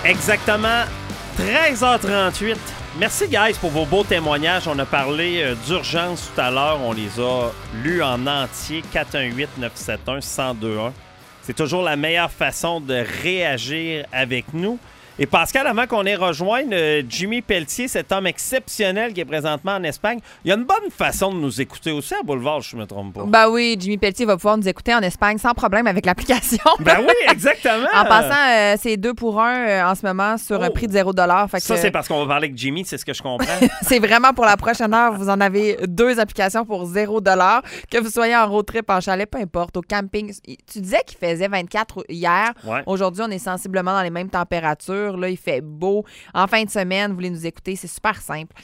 Exactement 13h38. Merci, guys, pour vos beaux témoignages. On a parlé d'urgence tout à l'heure. On les a lus en entier. 418-971-1021. C'est toujours la meilleure façon de réagir avec nous. Et Pascal, avant qu'on ait rejoint Jimmy Pelletier, cet homme exceptionnel qui est présentement en Espagne, il y a une bonne façon de nous écouter aussi à Boulevard, je ne me trompe pas. Ben oui, Jimmy Pelletier va pouvoir nous écouter en Espagne sans problème avec l'application. Ben oui, exactement. En passant, c'est 2 pour 1 en ce moment sur un prix de 0 $. Fait que, ça, c'est parce qu'on va parler avec Jimmy, c'est ce que je comprends. c'est vraiment pour la prochaine heure. Vous en avez 2 applications pour 0 $. Que vous soyez en road trip, en chalet, peu importe, au camping. Tu disais qu'il faisait 24 hier. Ouais. Aujourd'hui, on est sensiblement dans les mêmes températures. Là, il fait beau. En fin de semaine, vous voulez nous écouter, c'est super simple.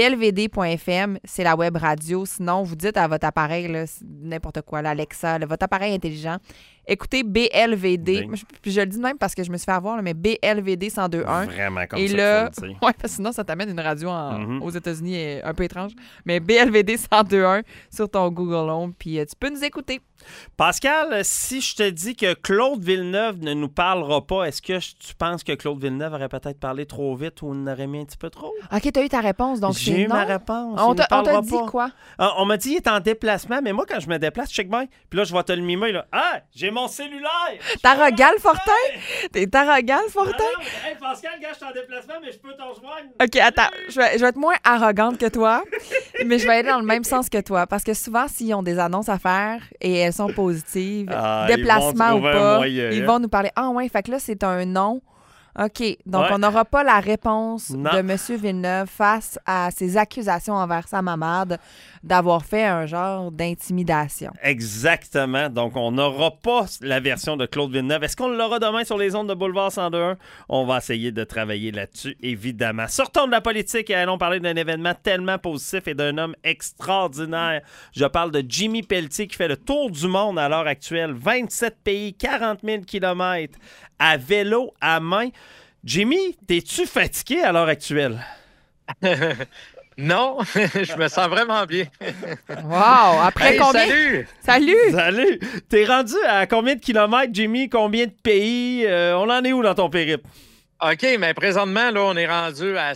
blvd.fm, c'est la web radio. Sinon, vous dites à votre appareil, là, n'importe quoi, là, Alexa, là, votre appareil intelligent, écoutez BLVD. Puis je le dis de même parce que je me suis fait avoir, là, mais BLVD 102.1. Vraiment comme et ça. Là, ouais, parce que sinon, ça t'amène une radio aux États-Unis un peu étrange. Mais BLVD 102.1 sur ton Google Home, puis tu peux nous écouter. Pascal, si je te dis que Claude Villeneuve ne nous parlera pas, est-ce que tu penses que Claude Villeneuve aurait peut-être parlé trop vite ou on aurait mis un petit peu trop? OK, t'as eu ta réponse, donc j'ai eu ma réponse. On t'a dit quoi? On m'a dit qu'il est en déplacement, mais moi, quand je me déplace, check bien, puis là, je vais te le mimer, là. Ah, j'ai mon cellulaire! T'arrogant, le Fortin? T'es arrogant, le Fortin? Non, hey, Pascal, gars, je suis en déplacement, mais je peux t'en rejoindre. OK, attends. Je vais être moins arrogante que toi, mais je vais aller dans le même sens que toi. Parce que souvent, s'ils ont des annonces à faire et elles sont positives, déplacement ou pas, ils vont nous parler. Ah ouais, fait que là, c'est un non. OK. Donc, on n'aura pas la réponse de M. Villeneuve face à ses accusations envers sa mamade d'avoir fait un genre d'intimidation. Exactement. Donc, on n'aura pas la version de Claude Villeneuve. Est-ce qu'on l'aura demain sur les ondes de Boulevard 102.1? On va essayer de travailler là-dessus, évidemment. Sortons de la politique et allons parler d'un événement tellement positif et d'un homme extraordinaire. Je parle de Jimmy Pelletier qui fait le tour du monde à l'heure actuelle. 27 pays, 40 000 kilomètres à vélo, à main. Jimmy, t'es-tu fatigué à l'heure actuelle? Non, je me sens vraiment bien. Wow! Après combien? Salut! Salut! T'es rendu à combien de kilomètres, Jimmy? Combien de pays? On en est où dans ton périple? OK, mais présentement, là, on est rendu à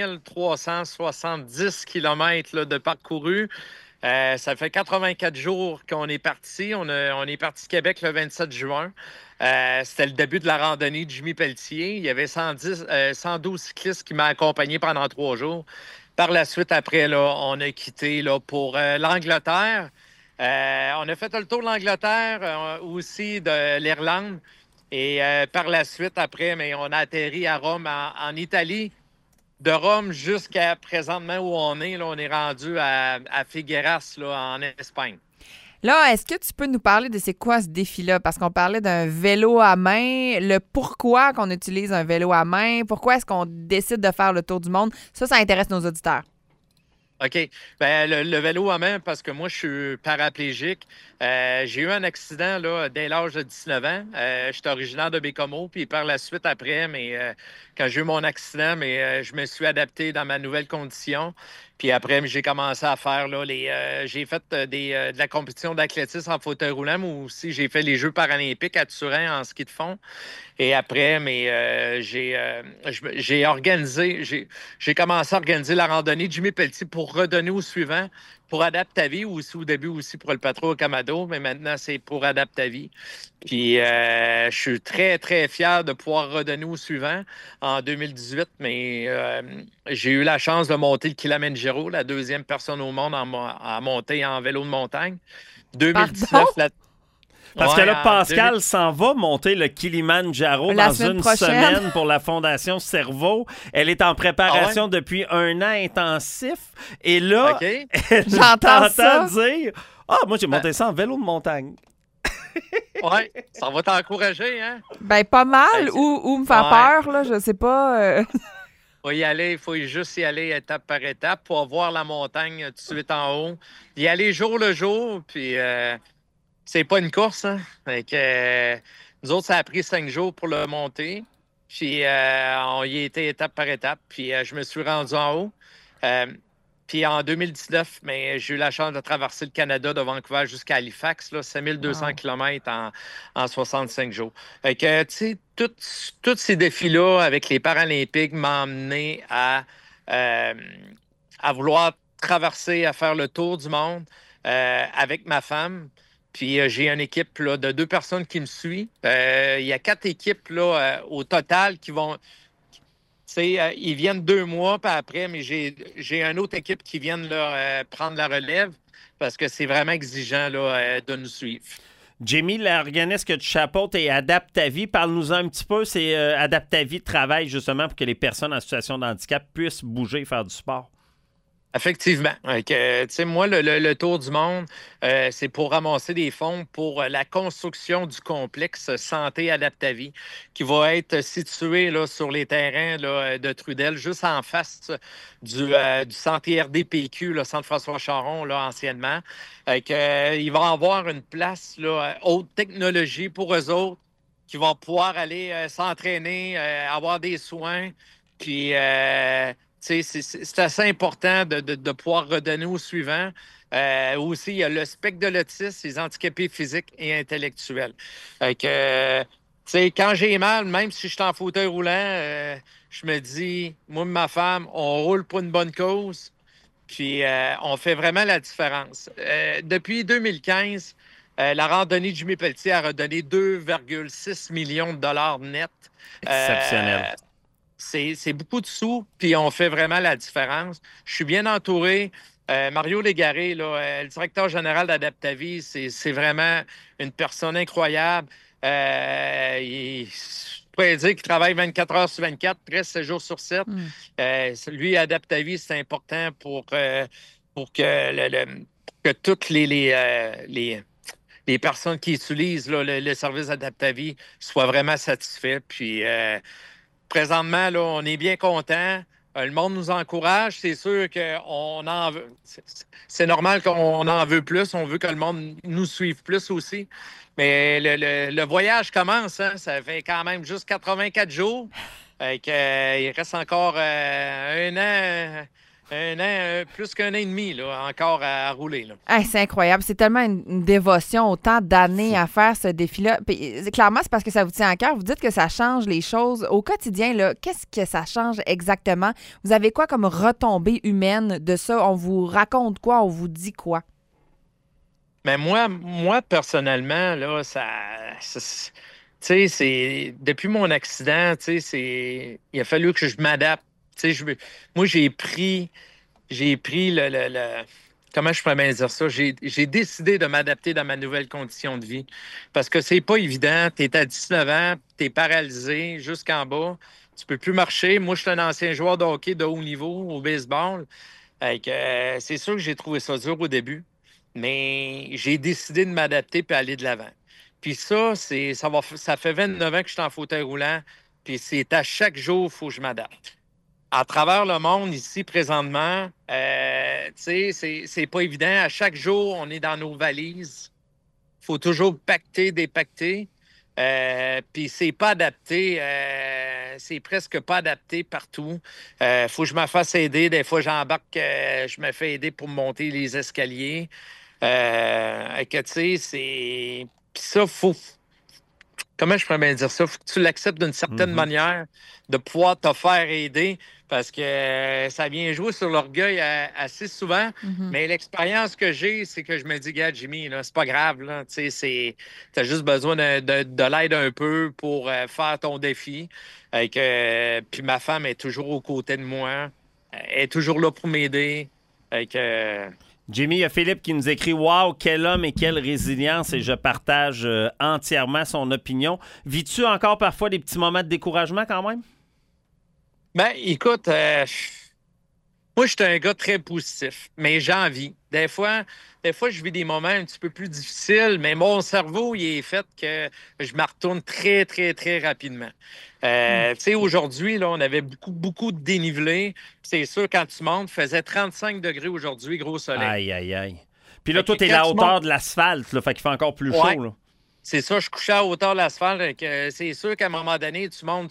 5370 kilomètres là, de parcouru. Ça fait 84 jours qu'on est parti. On est parti de Québec le 27 juin. C'était le début de la randonnée de Jimmy Pelletier. Il y avait 112 cyclistes qui m'ont accompagné pendant 3 jours. Par la suite, après, là, on a quitté là, pour l'Angleterre. On a fait le tour de l'Angleterre, aussi de l'Irlande. Et par la suite, après, mais on a atterri à Rome, en Italie. De Rome jusqu'à présentement où on est, là, on est rendu à Figueras, là, en Espagne. Là, est-ce que tu peux nous parler de c'est quoi ce défi-là? Parce qu'on parlait d'un vélo à main, le pourquoi qu'on utilise un vélo à main, pourquoi est-ce qu'on décide de faire le tour du monde? Ça intéresse nos auditeurs. OK. Ben, le vélo à main, parce que moi, je suis paraplégique. J'ai eu un accident là, dès l'âge de 19 ans. Je suis originaire de Bécomo, puis par la suite, après, quand j'ai eu mon accident, je me suis adapté dans ma nouvelle condition. Puis après, j'ai commencé à faire là, j'ai fait de la compétition d'athlétisme en fauteuil roulant, mais aussi j'ai fait les Jeux paralympiques à Turin en ski de fond. Et après, j'ai commencé à organiser la randonnée de Jimmy Pelletier pour redonner au suivant, pour Adapte ta vie, ou aussi au début aussi pour le Patro au Camado, mais maintenant c'est pour Adapte ta vie. Puis je suis très, très fier de pouvoir redonner au suivant en 2018, mais j'ai eu la chance de monter le Kilimanjaro, la 2e personne au monde à monter en vélo de montagne. 2019, Parce que là, Pascal s'en va monter le Kilimanjaro dans une semaine pour la Fondation Cerveau. Elle est en préparation depuis 1 an intensif. Et là, j'entends dire « Ah, moi, j'ai monté ça en vélo de montagne. » Oui, ça va t'encourager, hein? Ben, pas mal, ou me faire peur, là, je sais pas. Il faut juste y aller étape par étape pour voir la montagne tout de suite en haut. Y aller jour le jour, puis c'est pas une course, hein? Fait que, nous autres, ça a pris 5 jours pour le monter. Puis on y était étape par étape. Puis je me suis rendu en haut. Puis en 2019, j'ai eu la chance de traverser le Canada de Vancouver jusqu'à Halifax, là, 5200 km en 65 jours. Fait que, tu sais, tous ces défis-là avec les Paralympiques m'ont amené à vouloir traverser, à faire le tour du monde avec ma femme. Puis j'ai une équipe là, de 2 personnes qui me suivent. Il y a 4 équipes là, au total qui vont... ils viennent 2 mois, puis après, mais j'ai une autre équipe qui vient là, prendre la relève parce que c'est vraiment exigeant là, de nous suivre. Jamie, l'organisme que tu chapeautes est Adapt-Ta-Vie. Parle-nous un petit peu. C'est Adapt-Ta-Vie travaille justement pour que les personnes en situation de handicap puissent bouger et faire du sport. Effectivement. Moi, le tour du monde, c'est pour ramasser des fonds pour la construction du complexe Santé Adapt-Ta-Vie qui va être situé là, sur les terrains là, de Trudel, juste en face du centre RDPQ, le centre François Charon, là, anciennement. Il va avoir une place là, haute technologie pour eux autres qui vont pouvoir aller s'entraîner, avoir des soins, puis... c'est assez important de pouvoir redonner aux suivants. Aussi, il y a le spectre de l'autisme, les handicapés physiques et intellectuels. Quand j'ai mal, même si je suis en fauteuil roulant, je me dis, moi et ma femme, on roule pour une bonne cause, puis on fait vraiment la différence. Depuis 2015, la randonnée de Jimmy Pelletier a redonné 2,6 millions de dollars net. Exceptionnel. C'est beaucoup de sous, puis on fait vraiment la différence. Je suis bien entouré. Mario Légaré, là, le directeur général d'Adapt-Ta-Vie, c'est vraiment une personne incroyable. Je pourrais dire qu'il travaille 24 heures sur 24, presque 7 jours sur 7. Lui, Adapt-Ta-Vie, c'est important pour que toutes les personnes qui utilisent là, le service Adapt-Ta-Vie soient vraiment satisfaits. Puis... présentement, là, on est bien content. Le monde nous encourage. C'est sûr qu'on en veut. C'est normal qu'on en veut plus. On veut que le monde nous suive plus aussi. Mais le voyage commence. Hein? Ça fait quand même juste 84 jours. Il reste encore un an, plus qu'un an et demi là, encore à rouler. Là. Hey, c'est incroyable. C'est tellement une dévotion, autant d'années à faire ce défi-là. Puis, clairement, c'est parce que ça vous tient à cœur. Vous dites que ça change les choses au quotidien. Là, qu'est-ce que ça change exactement? Vous avez quoi comme retombée humaine de ça? On vous raconte quoi? On vous dit quoi? Mais moi personnellement, là, c'est depuis mon accident, il a fallu que je m'adapte. Moi, j'ai pris comment je pourrais bien dire ça? J'ai décidé de m'adapter dans ma nouvelle condition de vie parce que c'est pas évident. Tu es à 19 ans, tu es paralysé jusqu'en bas. Tu peux plus marcher. Moi, je suis un ancien joueur de hockey de haut niveau au baseball. C'est sûr que j'ai trouvé ça dur au début, mais j'ai décidé de m'adapter et aller de l'avant. Puis ça fait 29 ans que je suis en fauteuil roulant, puis c'est à chaque jour, il faut que je m'adapte. À travers le monde, ici, présentement, c'est pas évident. À chaque jour, on est dans nos valises. Il faut toujours pacter, dépacter. Puis c'est pas adapté. C'est presque pas adapté partout. Faut que je me fasse aider. Des fois, j'embarque, je me fais aider pour monter les escaliers. Puis ça, faut... Comment je pourrais bien dire ça? Faut que tu l'acceptes d'une certaine manière, de pouvoir te faire aider, parce que ça vient jouer sur l'orgueil assez souvent. Mais l'expérience que j'ai, c'est que je me dis, gars, Jimmy, là, c'est pas grave. Tu as juste besoin de l'aide un peu pour faire ton défi. Puis ma femme est toujours aux côtés de moi. Elle est toujours là pour m'aider. Jimmy, il y a Philippe qui nous écrit « Wow, quel homme et quelle résilience » et je partage entièrement son opinion. Vis-tu encore parfois des petits moments de découragement quand même? Ben, écoute, moi, je suis un gars très positif, mais j'en vis. Des fois, je vis des moments un petit peu plus difficiles, mais mon cerveau, il est fait que je me retourne très, très, très rapidement. Tu sais, aujourd'hui, là, on avait beaucoup de dénivelé. C'est sûr, quand tu montes, il faisait 35 degrés aujourd'hui, gros soleil. Aïe, aïe, aïe. Puis là, toi, t'es à la hauteur de l'asphalte, là, fait qu'il fait encore plus chaud, là. C'est ça, je couchais à hauteur de l'asphalte. C'est sûr qu'à un moment donné, tu montes.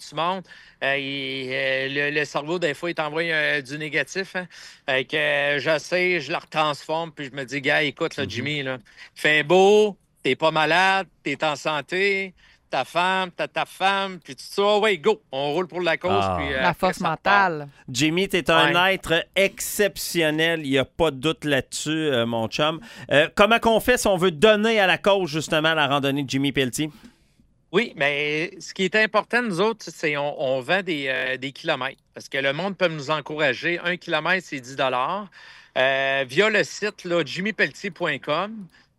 Le cerveau, des fois, il t'envoie du négatif. Hein. J'essaie, je la retransforme, puis je me dis, gars, écoute, là, Jimmy, là, fait beau, t'es pas malade, t'es en santé, ta femme, ta femme, puis tu dis, oh, ouais, go, on roule pour la cause. Puis, la force mentale. Jimmy, t'es un être exceptionnel, il n'y a pas de doute là-dessus, mon chum. Comment qu'on fait si on veut donner à la cause, justement, à la randonnée de Jimmy Pelletier? Oui, mais ce qui est important, nous autres, c'est on vend des kilomètres. Parce que le monde peut nous encourager. 1 kilomètre, c'est 10 via le site jimmypelletier.com.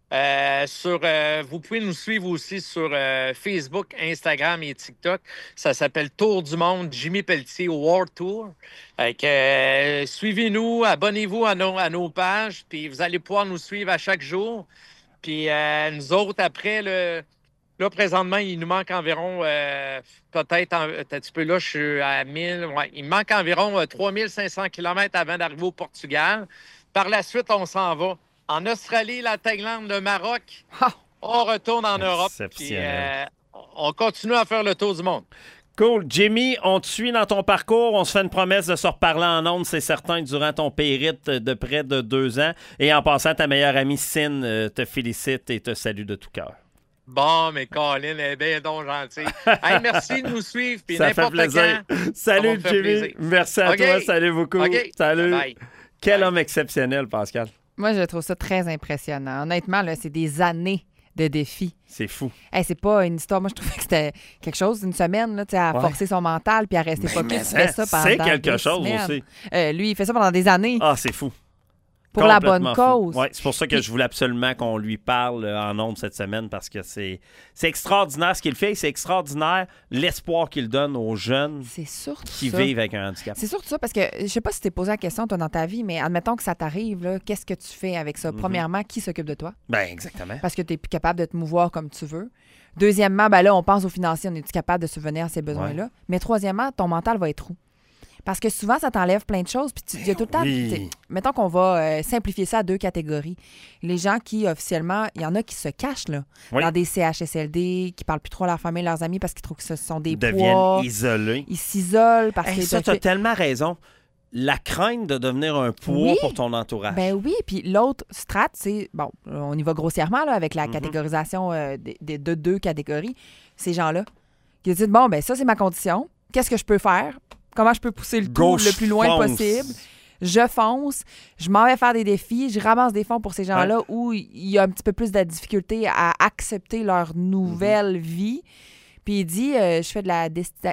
Vous pouvez nous suivre aussi sur Facebook, Instagram et TikTok. Ça s'appelle Tour du monde Jimmy Pelletier World Tour. Suivez-nous, abonnez-vous à nos pages, puis vous allez pouvoir nous suivre à chaque jour. Puis nous autres, après, là, présentement, il nous manque environ, peut-être, un petit peu là, je suis à 1000. Ouais, il me manque environ 3500 km avant d'arriver au Portugal. Par la suite, on s'en va en Australie, la Thaïlande, le Maroc. On retourne en Europe. Puis, on continue à faire le tour du monde. Cool. Jimmy, on te suit dans ton parcours. On se fait une promesse de se reparler en ondes, c'est certain, durant ton périple de près de 2 ans. Et en passant, ta meilleure amie, Sin, te félicite et te salue de tout cœur. Bon, mais Colin est bien donc gentil. Hey, merci de nous suivre. Puis ça fait plaisir. Salut, Jimmy. Plaisir. Merci à toi. Salut beaucoup. Salut. Bye. Quel homme exceptionnel, Pascal. Moi, je trouve ça très impressionnant. Honnêtement, là, c'est des années de défis. C'est fou. Hey, c'est pas une histoire. Moi, je trouvais que c'était quelque chose d'une semaine, là, à forcer son mental puis à rester focus. Il fait ça pendant c'est quelque chose semaines. aussi. Lui, il fait ça pendant des années. Ah, c'est fou. Pour la bonne cause. Oui, c'est pour ça que je voulais absolument qu'on lui parle en ondes cette semaine parce que c'est extraordinaire ce qu'il fait. C'est extraordinaire l'espoir qu'il donne aux jeunes qui vivent avec un handicap. C'est surtout ça parce que je sais pas si tu t'es posé la question toi dans ta vie, mais admettons que ça t'arrive, qu'est-ce que tu fais avec ça? Premièrement, qui s'occupe de toi? Ben exactement. Parce que tu es plus capable de te mouvoir comme tu veux. Deuxièmement, ben là, on pense aux financiers, on est capable de subvenir à ces besoins-là. Mais troisièmement, ton mental va être où? Parce que souvent, ça t'enlève plein de choses. Puis il y a tout le temps. Mettons qu'on va simplifier ça à 2 catégories. Les gens qui, officiellement, il y en a qui se cachent là, dans des CHSLD, qui parlent plus trop à leur famille, leurs amis parce qu'ils trouvent que ce sont des poids. Ils deviennent isolés. Ils s'isolent parce que. Ça, tu as tellement raison. La crainte de devenir un poids pour ton entourage. Ben oui, puis l'autre strate, c'est, bon, on y va grossièrement là, avec la catégorisation de 2 catégories. Ces gens-là qui disent, bon, ben ça, c'est ma condition. Qu'est-ce que je peux faire? Comment je peux pousser le tour le plus loin possible? Je fonce, je m'en vais faire des défis, je ramasse des fonds pour ces gens-là où il y a un petit peu plus de difficulté à accepter leur nouvelle vie. Puis il dit, je fais de la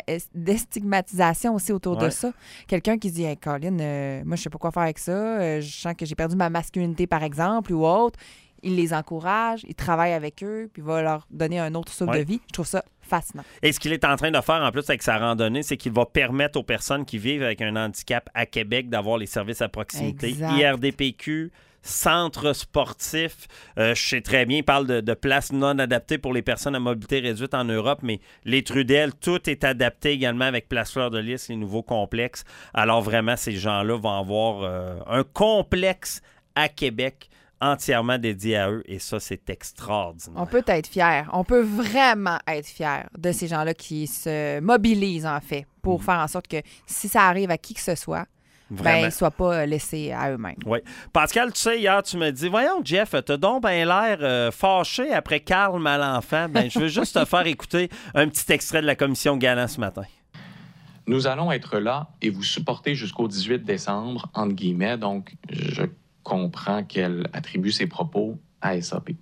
déstigmatisation aussi autour de ça. Quelqu'un qui dit, hey, Colin, moi, je sais pas quoi faire avec ça. Je sens que j'ai perdu ma masculinité, par exemple, ou autre. Il les encourage, il travaille avec eux, puis il va leur donner un autre souffle de vie. Je trouve ça fascinant. Et ce qu'il est en train de faire, en plus, avec sa randonnée, c'est qu'il va permettre aux personnes qui vivent avec un handicap à Québec d'avoir les services à proximité. Exact. IRDPQ, centre sportif. Je sais très bien, il parle de places non adaptées pour les personnes à mobilité réduite en Europe, mais les Trudel, tout est adapté également avec Place Fleur de Lys, les nouveaux complexes. Alors vraiment, ces gens-là vont avoir un complexe à Québec entièrement dédié à eux, et ça, c'est extraordinaire. On peut être fiers. On peut vraiment être fiers de ces gens-là qui se mobilisent, en fait, pour faire en sorte que si ça arrive à qui que ce soit, ben, ils ne soient pas laissés à eux-mêmes. Oui. Pascal, tu sais, hier, tu me dis, voyons, Jeff, t'as donc bien l'air fâché après Carl Malenfant. Ben, je veux juste te faire écouter un petit extrait de la commission Galant ce matin. Nous allons être là et vous supporter jusqu'au 18 décembre, entre guillemets, donc je comprend qu'elle attribue ses propos à SAP.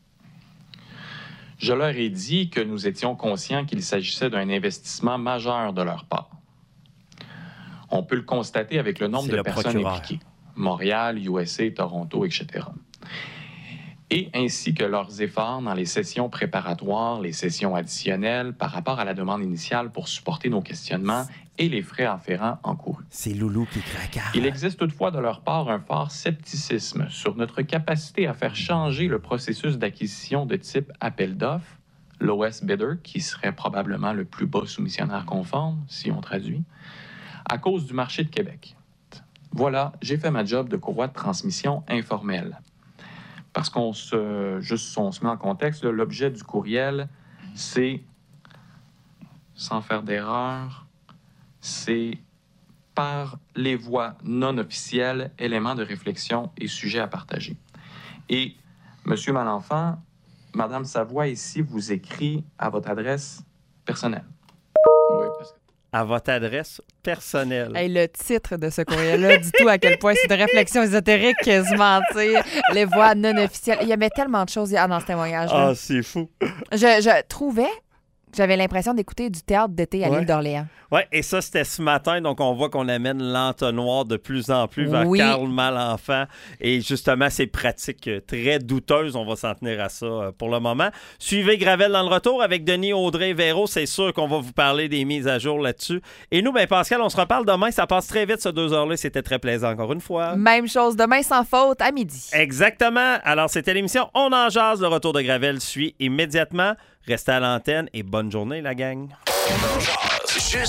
Je leur ai dit que nous étions conscients qu'il s'agissait d'un investissement majeur de leur part. On peut le constater avec le nombre de personnes impliquées. Montréal, USA, Toronto, etc. Et ainsi que leurs efforts dans les sessions préparatoires, les sessions additionnelles par rapport à la demande initiale pour supporter nos questionnements et les frais afférents encourus. C'est Loulou qui craque. Il existe toutefois de leur part un fort scepticisme sur notre capacité à faire changer le processus d'acquisition de type appel d'offres, lowest bidder, qui serait probablement le plus bas soumissionnaire conforme, si on traduit, à cause du marché de Québec. Voilà, j'ai fait ma job de courroie de transmission informelle. parce qu'on se met en contexte, là, l'objet du courriel, c'est, sans faire d'erreur, c'est par les voies non officielles, éléments de réflexion et sujets à partager. Et M. Malenfant, Mme Savoie ici vous écrit à votre adresse personnelle. Oui, parce que... À votre adresse personnelle. Hey, le titre de ce courriel-là dit tout à quel point c'est de réflexion ésotérique quasiment, tu sais. Les voix non officielles. Il y avait tellement de choses dans ce témoignage-là. Ah, c'est fou. Je trouvais... J'avais l'impression d'écouter du théâtre d'été à l'île d'Orléans. Oui, et ça, c'était ce matin. Donc, on voit qu'on amène l'entonnoir de plus en plus vers Karl Malenfant. Et justement, ces pratiques très douteuses, on va s'en tenir à ça pour le moment. Suivez Gravel dans le retour avec Denis Audrey-Véro. C'est sûr qu'on va vous parler des mises à jour là-dessus. Et nous, Pascal, on se reparle demain. Ça passe très vite, ces 2 heures-là. C'était très plaisant, encore une fois. Même chose, demain sans faute, à midi. Exactement. Alors, c'était l'émission On en jase. Le retour de Gravel suit immédiatement. Restez à l'antenne et bonne journée, la gang.